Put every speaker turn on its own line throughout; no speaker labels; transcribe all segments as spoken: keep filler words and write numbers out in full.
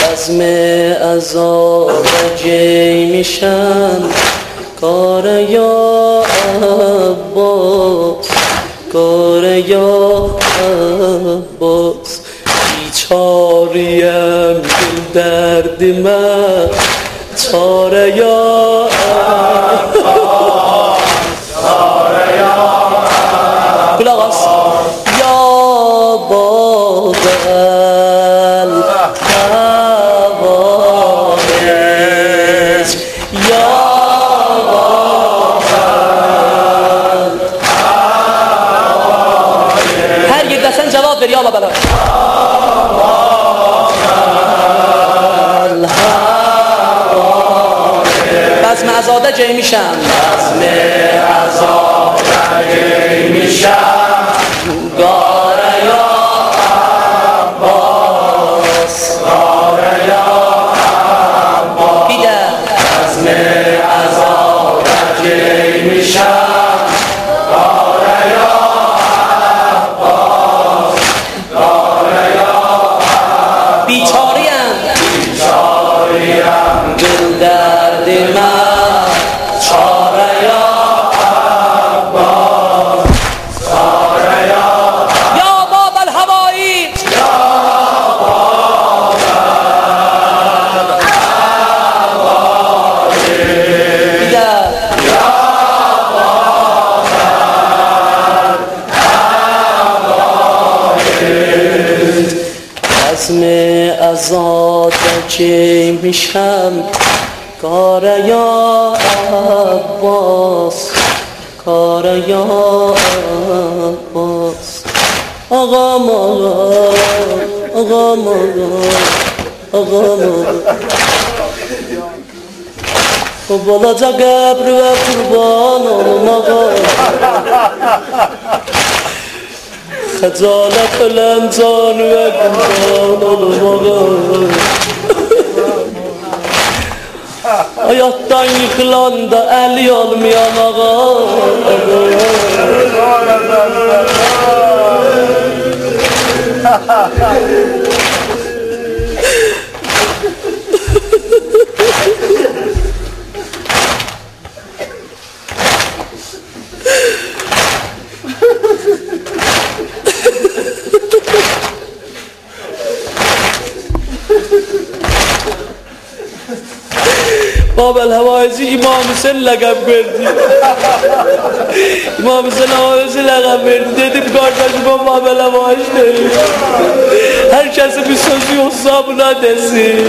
بزم ازارجی میشم کار یا عباس کار یا عباس بیچاریم دل درد من چاره یا عباس چاره یا عباس یا بابل حوادث یا بابل هر یک دستن جواب بر یا بابل بزم ازاده جای میشم بزم ازاده جای میشم گاره یا عباس گاره یا عباس بیده بزم ازاده جای میشم گاره یا عباس گاره یا عباس بیچاریم بیچاریم دل درد من چاره یا عباس چاره یا یا باب الحوائج یا باب الحوائج یا باب الحوائج بزم ازاده که میشم کار یا عباس کار یا عباس آقا ماغا آقا ماغا آقا ماغا بالاجا قبر و قربان olum آقا خجالت ölem can ve kurban olum آقا hayattan yıkılan da eli olmayan ağa باب الحوائجی امام حسین لقب verdi امام حسین havaici لقب verdi dedim kardeşim o bab الحوائج değil herkesin bir sözü yoksa buna desin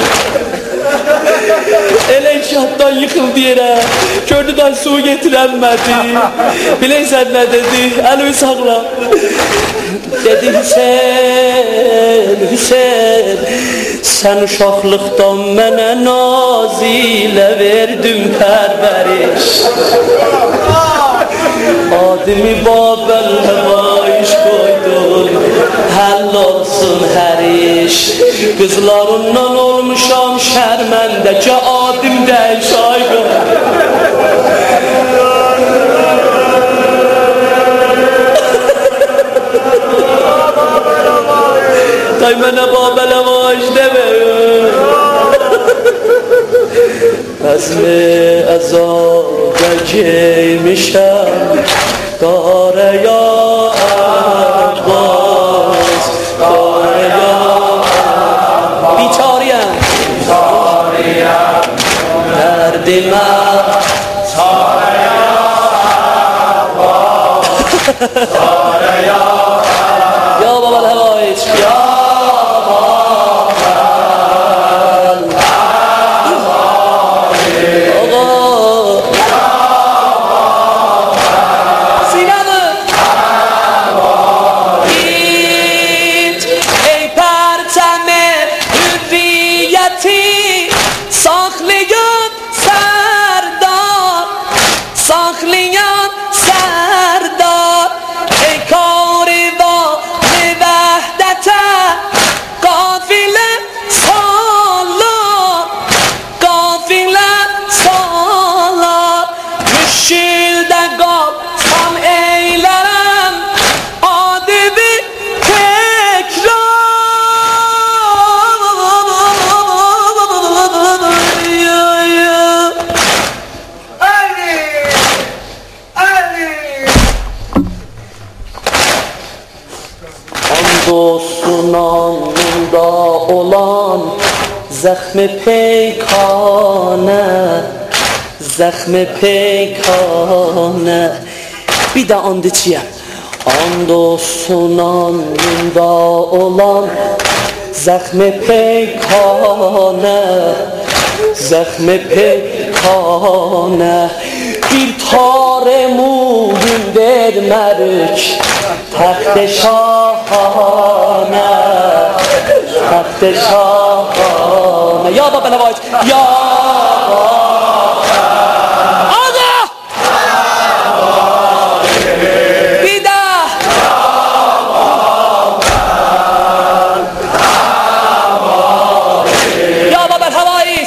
ele inşaattan yıkıldı yere kördüden su getirenmedi bileysen ne dedi elimi sakla dedi Hüseyin Hüseyin sen uşaqlıqdan mənə naz ilə verdin pərvəriş adimi Babel həvaiş qoydun həll olsun hər iş qızlarından olmuşam şərməndə ki adim dəyiş ayqın tay mənə Babel həvaiş demə بزم ازاده که میشم کار یا عباس کار یا عباس بیچاریم بیچاریم درد من چاره یا عباس چاره یا عباس یا بابا الحوائج یا olsun alnında olan zəxmi peykane, zəxmi peykane. Bir də and içiyəm. And olsun alnında olan zəxmi peykane, zəxmi peykane. Bir tare muğun vermərik təxt-i şahane, təxt-i şahane. Ya Baba Nəvayət, ya Ağa! Bir də Ya Baba Nəvayət,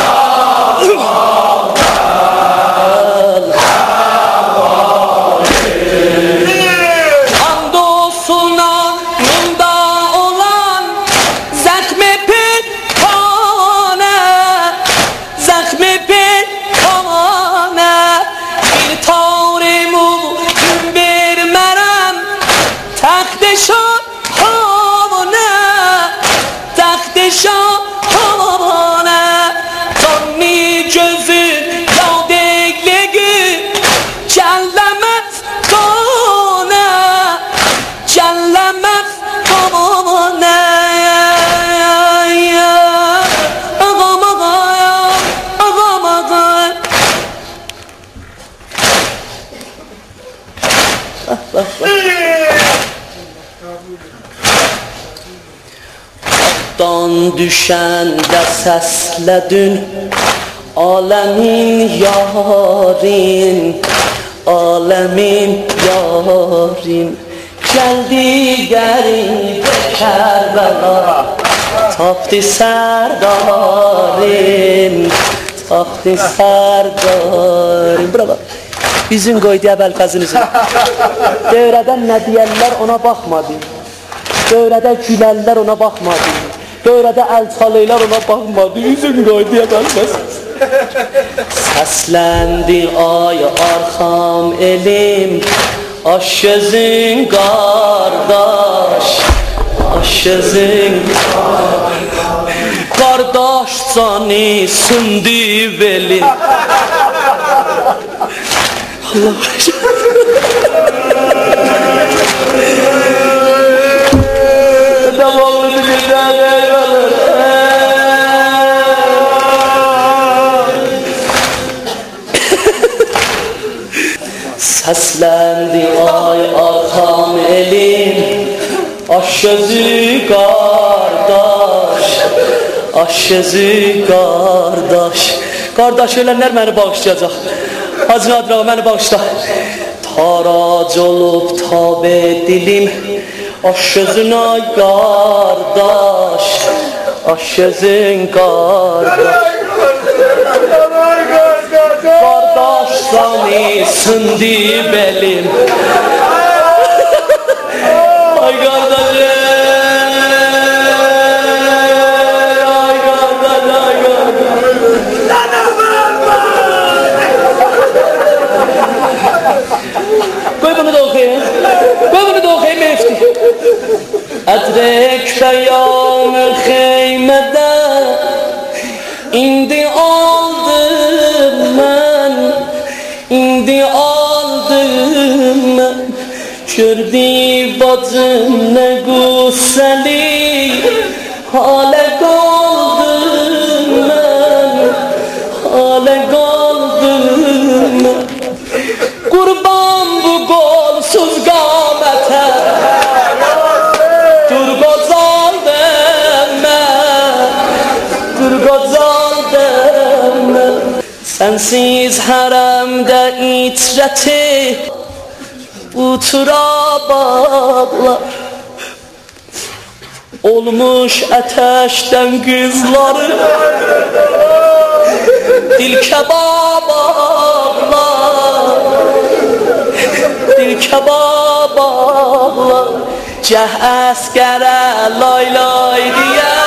dan düşəndə səslədin aləmin yarin, aləmin yarin. Gəldi qəribə Kərbəla, tapdı sərdarin, tapdı sərdarin. Bravo. Bizim qoydu Əbəlfəzin üzrə. Dövrədən nə deyərlər ona baxmadı, dövrədə gülərlər ona baxmadı, dövrədə əl çalıylar ona baxmadı, üzün qoydu Əbəlfəzin. Səsləndi ay arxam elim, aş gözün qardaş, aş gözün qardaş canı sündü belim. Allah devamlı güzel eyvallah. Səsləndi ay arxam elim, aş gözü qardaş, aş gözü qardaş. Qardaş ölənlər məni bağışlayacaq. Hacı Nadir ağa məni bağışla. Tarac olub tabe dilim, aş gözün ay qardaş, aş gözün qardaş. Qardaş sani sündü belim. Ay qardaşım. Koy bunu da okuyayım. Koy bunu da okuyayım Mefti. Edrek beyanı xeymede, indi aldım mən, indi aldım mən. Gördü bacım nə qüssəli, halə qaldım mən, halə qaldım mən. Qurban bu qolsuz qamətə, dur qocaldım mən, dur qocaldım mən. Sənsiz hərəmdə itrəti, bu turabaqlar olmuş ətəşdən qızları, dil kebabaqlar, dil kebabaqlar. Cəh əskərə lay lay diyə